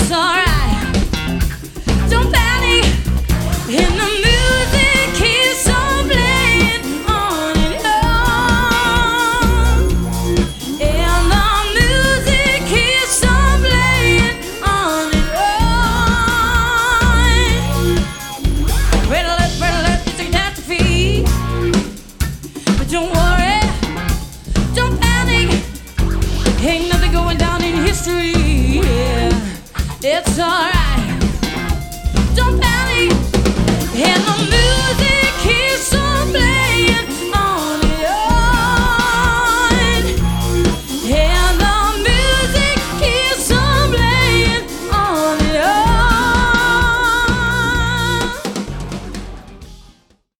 it's alright. Don't panic, and the music keeps on playing on and on. And the music keeps on playing on and on. Red alert, it's a catastrophe. But don't worry, don't panic. Ain't nothing going down in history. Yeah, it's alright.